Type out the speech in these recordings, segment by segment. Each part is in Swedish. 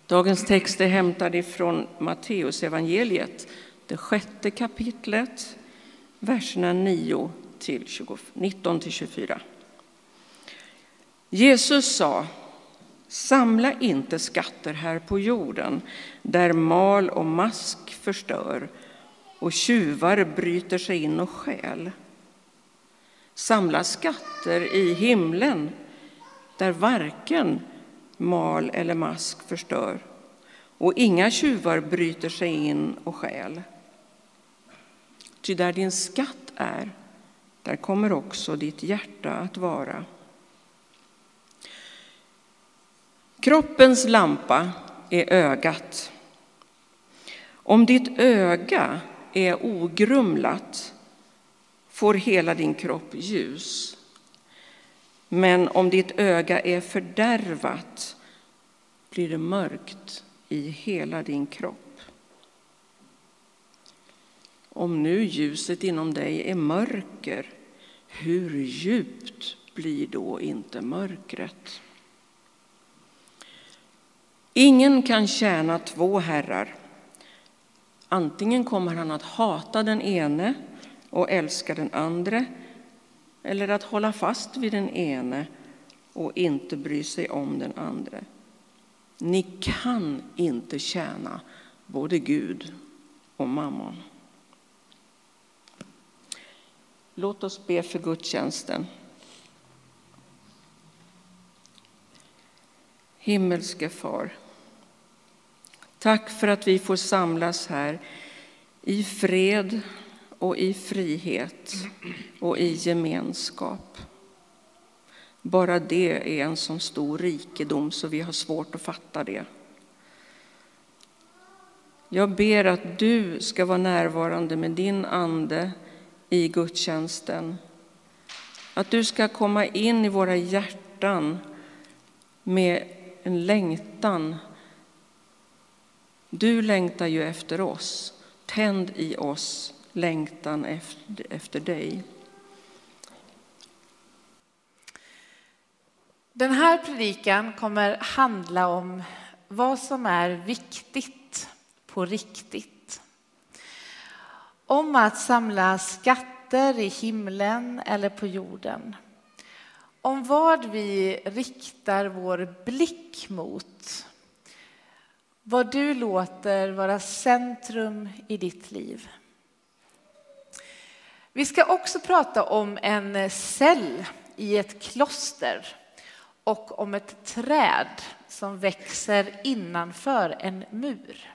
Dagens text är hämtad ifrån Matteus evangeliet, det 6:e kapitlet, verserna 19-24. Jesus sa: samla inte skatter här på jorden, där mal och mask förstör och tjuvar bryter sig in och stjäl. Samla skatter i himlen, där varken mal eller mask förstör och inga tjuvar bryter sig in och stjäl. Ty där din skatt är, där kommer också ditt hjärta att vara. Kroppens lampa är ögat. Om ditt öga är ogrumlat får hela din kropp ljus. Men om ditt öga är fördärvat blir det mörkt i hela din kropp. Om nu ljuset inom dig är mörker, hur djupt blir då inte mörkret? Ingen kan tjäna två herrar. Antingen kommer han att hata den ene och älska den andre, eller att hålla fast vid den ene och inte bry sig om den andre. Ni kan inte tjäna både Gud och mammon. Låt oss be för gudstjänsten. Himmelske far, tack för att vi får samlas här i fred och i frihet och i gemenskap. Bara det är en sån stor rikedom så vi har svårt att fatta det. Jag ber att du ska vara närvarande med din ande i gudstjänsten. Att du ska komma in i våra hjärtan med en längtan. Du längtar ju efter oss. Tänd i oss längtan efter dig. Den här predikan kommer handla om vad som är viktigt på riktigt. Om att samla skatter i himlen eller på jorden. Om vad vi riktar vår blick mot. Vad du låter vara centrum i ditt liv. Vi ska också prata om en cell i ett kloster och om ett träd som växer innanför en mur.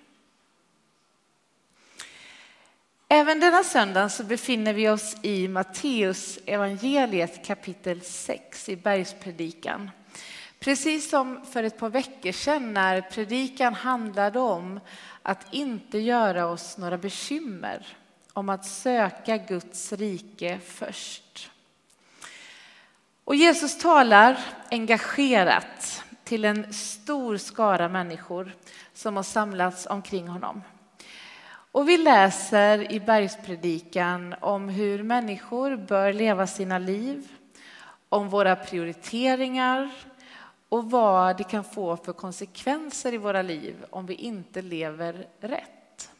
Även denna söndag så befinner vi oss i Matteus evangeliet kapitel 6 i bergspredikan. Precis som för ett par veckor sedan när predikan handlade om att inte göra oss några bekymmer, om att söka Guds rike först. Och Jesus talar engagerat till en stor skara människor som har samlats omkring honom. Och vi läser i bergspredikan om hur människor bör leva sina liv, om våra prioriteringar och vad det kan få för konsekvenser i våra liv om vi inte lever rätt.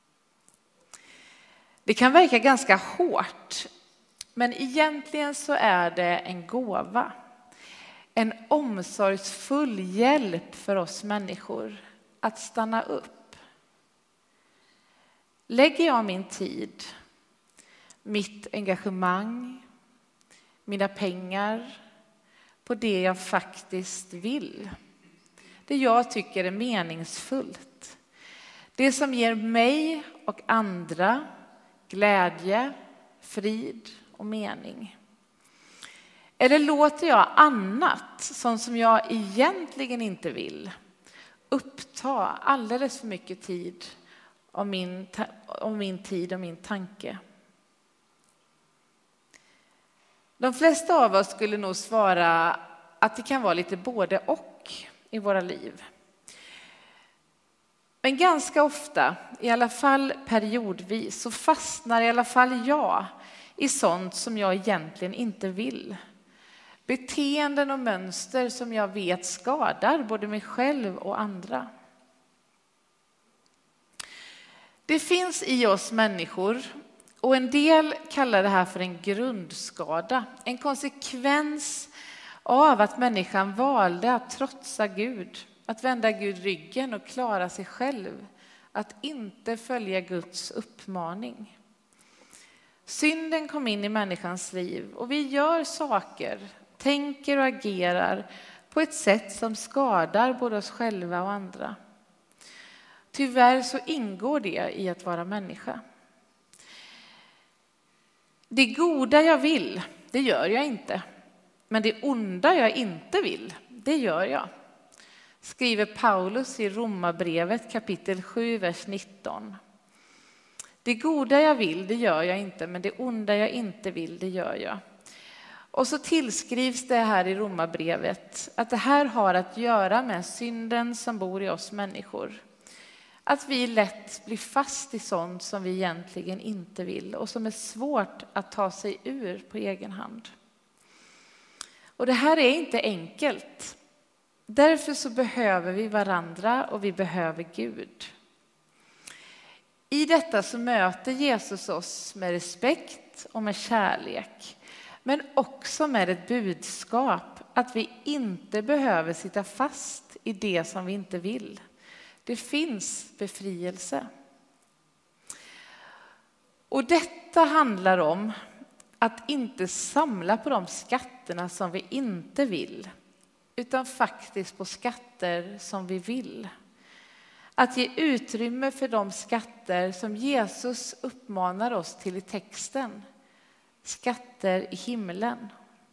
Det kan verka ganska hårt, men egentligen så är det en gåva. En omsorgsfull hjälp för oss människor att stanna upp. Lägger jag min tid, mitt engagemang, mina pengar på det jag faktiskt vill. Det jag tycker är meningsfullt. Det som ger mig och andra glädje, frid och mening. Eller låter jag annat, sånt som jag egentligen inte vill, uppta alldeles för mycket tid om min tid och min tanke. De flesta av oss skulle nog svara att det kan vara lite både och i våra liv. Men ganska ofta, i alla fall periodvis, så fastnar i alla fall jag i sånt som jag egentligen inte vill. Beteenden och mönster som jag vet skadar både mig själv och andra. Det finns i oss människor, och en del kallar det här för en grundskada. En konsekvens av att människan valde att trotsa Gud, att vända Gud ryggen och klara sig själv, att inte följa Guds uppmaning. Synden kom in i människans liv och vi gör saker, tänker och agerar på ett sätt som skadar både oss själva och andra. Tyvärr så ingår det i att vara människa. Det goda jag vill, det gör jag inte. Men det onda jag inte vill, det gör jag. Skriver Paulus i Romarbrevet kapitel 7, vers 19. Det goda jag vill, det gör jag inte, men det onda jag inte vill, det gör jag. Och så tillskrivs det här i Romarbrevet att det här har att göra med synden som bor i oss människor. Att vi lätt blir fast i sånt som vi egentligen inte vill och som är svårt att ta sig ur på egen hand. Och det här är inte enkelt. Därför så behöver vi varandra och vi behöver Gud. I detta så möter Jesus oss med respekt och med kärlek. Men också med ett budskap att vi inte behöver sitta fast i det som vi inte vill. Det finns befrielse. Och detta handlar om att inte samla på de skatterna som vi inte vill, utan faktiskt på skatter som vi vill. Att ge utrymme för de skatter som Jesus uppmanar oss till i texten. Skatter i himlen.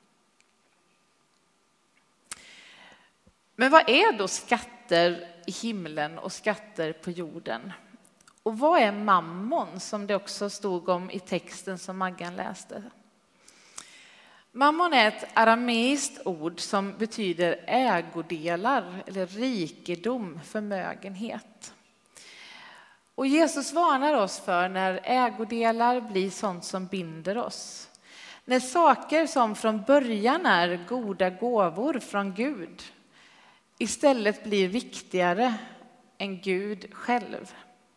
Men vad är då skatter i himlen och skatter på jorden? Och vad är mammon, som det också stod om i texten som Maggan läste? Mammon är ett arameiskt ord som betyder ägodelar eller rikedom, förmögenhet. Och Jesus varnar oss för när ägodelar blir sånt som binder oss. När saker som från början är goda gåvor från Gud istället blir viktigare än Gud själv.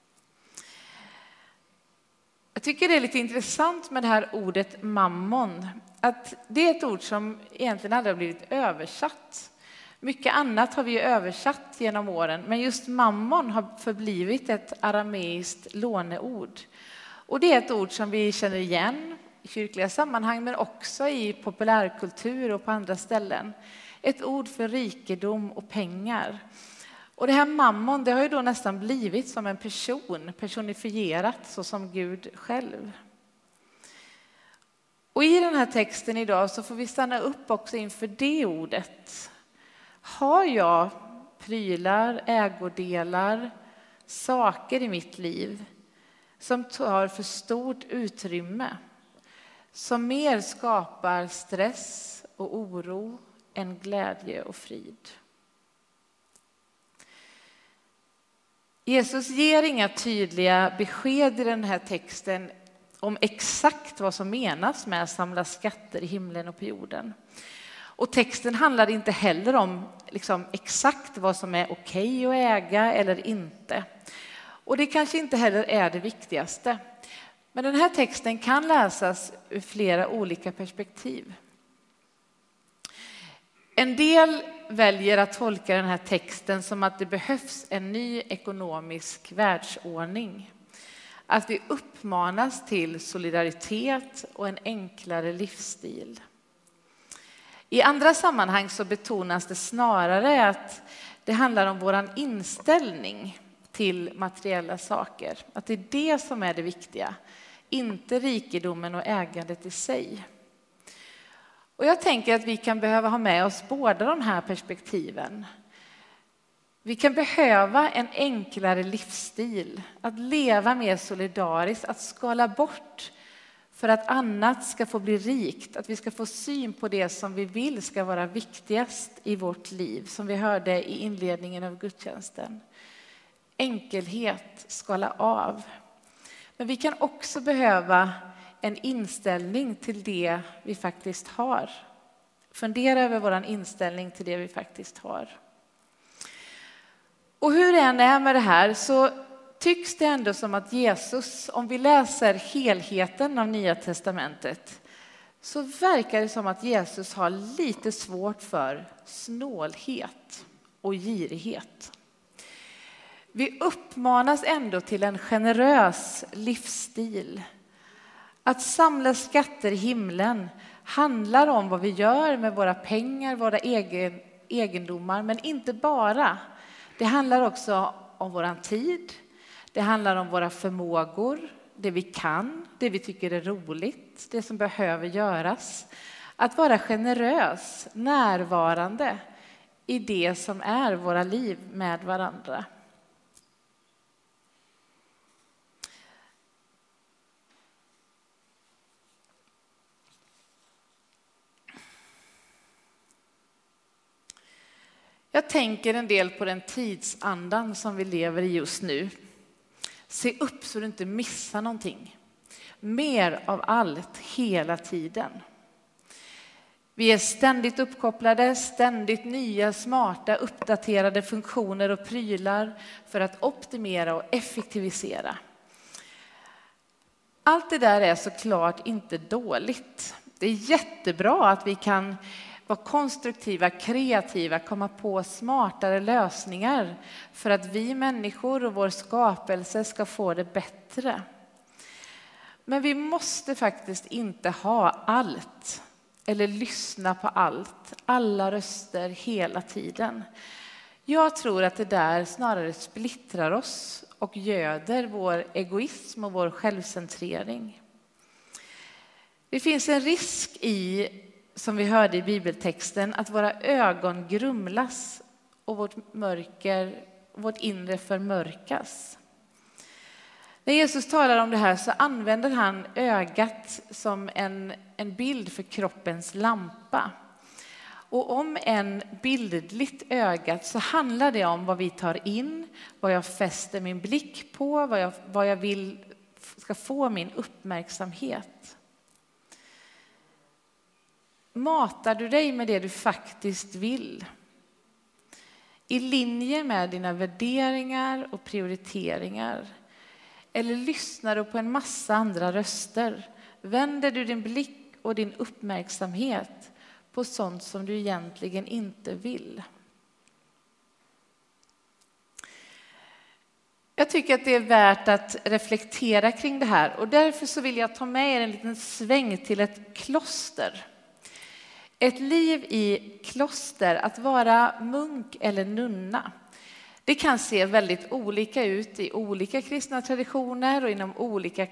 Jag tycker det är lite intressant med det här ordet mammon. Att det är ett ord som egentligen aldrig har blivit översatt. Mycket annat har vi översatt genom åren. Men just mammon har förblivit ett arameiskt låneord. Och det är ett ord som vi känner igen i kyrkliga sammanhang men också i populärkultur och på andra ställen. Ett ord för rikedom och pengar. Och det här mammon, det har ju då nästan blivit som en person, personifierat så som Gud själv. Och i den här texten idag så får vi stanna upp också inför det ordet. Har jag prylar, ägodelar, saker i mitt liv som tar för stort utrymme, som mer skapar stress och oro än glädje och frid? Jesus ger inga tydliga besked i den här texten om exakt vad som menas med att samla skatter i himlen och på jorden. Och texten handlar inte heller om exakt vad som är okej att äga eller inte. Och det kanske inte heller är det viktigaste. Men den här texten kan läsas ur flera olika perspektiv. En del väljer att tolka den här texten som att det behövs en ny ekonomisk världsordning. Att vi uppmanas till solidaritet och en enklare livsstil. I andra sammanhang så betonas det snarare att det handlar om vår inställning till materiella saker. Att det är det som är det viktiga, inte rikedomen och ägandet i sig. Och jag tänker att vi kan behöva ha med oss båda de här perspektiven. Vi kan behöva en enklare livsstil, att leva mer solidariskt, att skala bort för att annat ska få bli rikt, att vi ska få syn på det som vi vill ska vara viktigast i vårt liv, som vi hörde i inledningen av gudstjänsten. Enkelhet, skala av. Men vi kan också behöva en inställning till det vi faktiskt har. Fundera över vår inställning till det vi faktiskt har. Och hur det än är med det här så tycks det ändå som att Jesus, om vi läser helheten av Nya testamentet, så verkar det som att Jesus har lite svårt för snålhet och girighet. Vi uppmanas ändå till en generös livsstil. Att samla skatter i himlen handlar om vad vi gör med våra pengar, våra egendomar, men inte bara. Det handlar också om vår tid, det handlar om våra förmågor, det vi kan, det vi tycker är roligt, det som behöver göras. Att vara generös, närvarande i det som är våra liv med varandra. Jag tänker en del på den tidsandan som vi lever i just nu. Se upp så du inte missar någonting. Mer av allt hela tiden. Vi är ständigt uppkopplade, ständigt nya, smarta, uppdaterade funktioner och prylar för att optimera och effektivisera. Allt det där är såklart inte dåligt. Det är jättebra att vi kan vara konstruktiva, kreativa, komma på smartare lösningar för att vi människor och vår skapelse ska få det bättre. Men vi måste faktiskt inte ha allt eller lyssna på allt, alla röster hela tiden. Jag tror att det där snarare splittrar oss och göder vår egoism och vår självcentrering. Det finns en risk i, som vi hörde i bibeltexten, att våra ögon grumlas och vårt inre förmörkas. När Jesus talar om det här så använder han ögat som en bild för kroppens lampa. Och om en bildligt ögat så handlar det om vad vi tar in, vad jag fäster min blick på, vad jag vill ska få min uppmärksamhet. Matar du dig med det du faktiskt vill? I linje med dina värderingar och prioriteringar? Eller lyssnar du på en massa andra röster? Vänder du din blick och din uppmärksamhet på sånt som du egentligen inte vill? Jag tycker att det är värt att reflektera kring det här och därför så vill jag ta med er en liten sväng till ett kloster. Ett liv i kloster, att vara munk eller nunna, det kan se väldigt olika ut i olika kristna traditioner och inom olika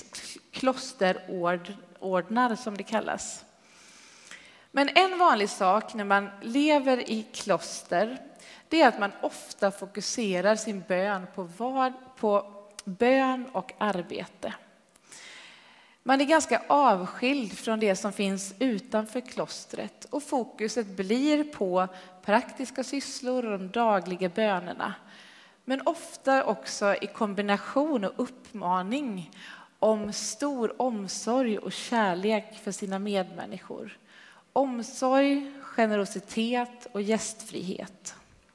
klosterordnar som det kallas. Men en vanlig sak när man lever i kloster, det är att man ofta fokuserar sin bön på bön och arbete. Man är ganska avskild från det som finns utanför klostret och fokuset blir på praktiska sysslor och de dagliga bönerna. Men ofta också i kombination och uppmaning om stor omsorg och kärlek för sina medmänniskor. Omsorg, generositet och gästfrihet.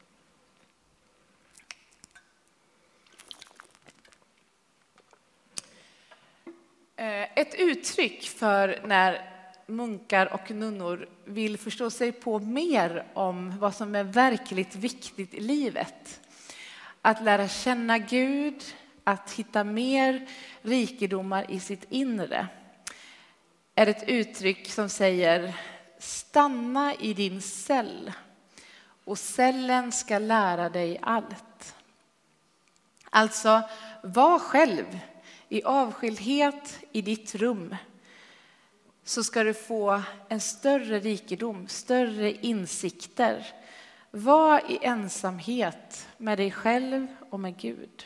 Ett uttryck för när munkar och nunnor vill förstå sig på mer om vad som är verkligt viktigt i livet. Att lära känna Gud, att hitta mer rikedomar i sitt inre. Är ett uttryck som säger: stanna i din cell och cellen ska lära dig allt. Alltså, var själv i avskildhet i ditt rum, så ska du få en större rikedom, större insikter. Var i ensamhet med dig själv och med Gud.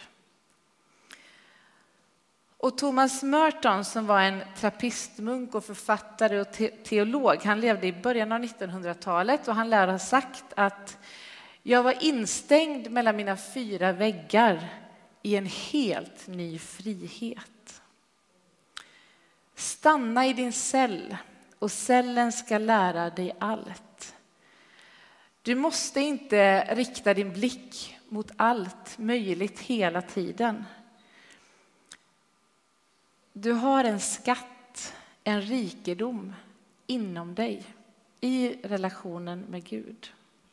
Och Thomas Merton, som var en trappistmunk och författare och teolog, han levde i början av 1900-talet och han lär ha sagt att jag var instängd mellan mina 4 väggar i en helt ny frihet. Stanna i din cell och cellen ska lära dig allt. Du måste inte rikta din blick mot allt möjligt hela tiden. Du har en skatt, en rikedom inom dig i relationen med Gud.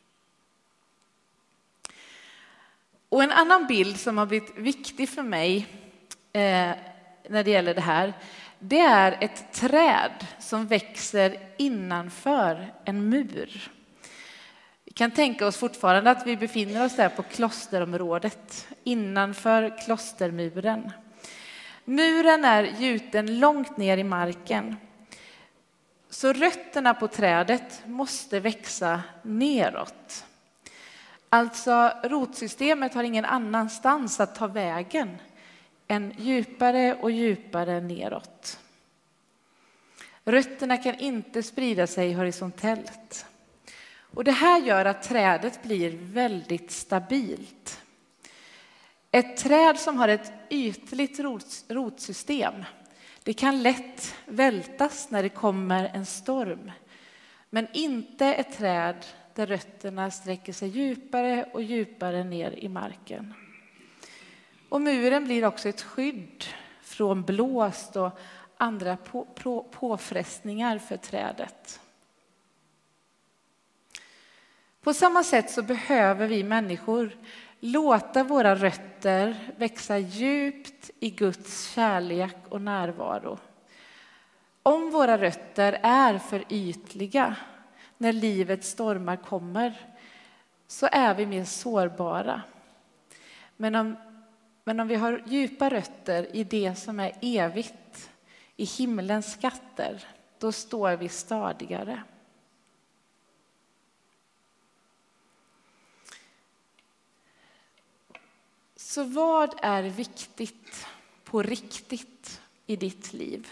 Och en annan bild som har blivit viktig för mig när det gäller det här, det är ett träd som växer innanför en mur. Vi kan tänka oss fortfarande att vi befinner oss där på klosterområdet, innanför klostermuren. Muren är gjuten långt ner i marken. Så rötterna på trädet måste växa neråt. Alltså rotsystemet har ingen annanstans att ta vägen än djupare och djupare neråt. Rötterna kan inte sprida sig horisontellt. Och det här gör att trädet blir väldigt stabilt. Ett träd som har ett ytligt rotsystem, det kan lätt vältas när det kommer en storm. Men inte ett träd där rötterna sträcker sig djupare och djupare ner i marken. Och muren blir också ett skydd från blåst och andra påfrestningar för trädet. På samma sätt så behöver vi människor låta våra rötter växa djupt i Guds kärlek och närvaro. Om våra rötter är för ytliga när livets stormar kommer, så är vi mer sårbara. Men om vi har djupa rötter i det som är evigt, i himlens skatter, då står vi stadigare. Så vad är viktigt på riktigt i ditt liv?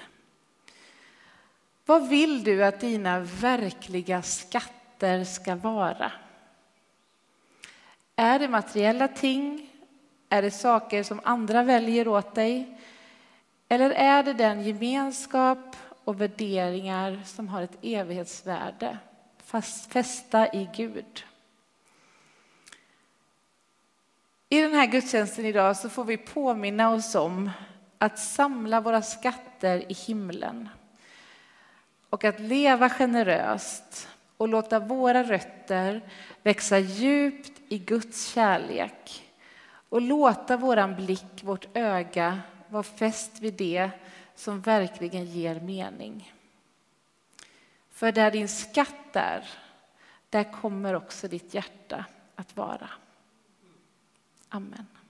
Vad vill du att dina verkliga skatter ska vara? Är det materiella ting? Är det saker som andra väljer åt dig? Eller är det den gemenskap och värderingar som har ett evighetsvärde, fästa i Gud? I den här gudstjänsten idag så får vi påminna oss om att samla våra skatter i himlen. Och att leva generöst och låta våra rötter växa djupt i Guds kärlek. Och låta våran blick, vårt öga, vara fäst vid det som verkligen ger mening. För där din skatt är, där kommer också ditt hjärta att vara. Amen.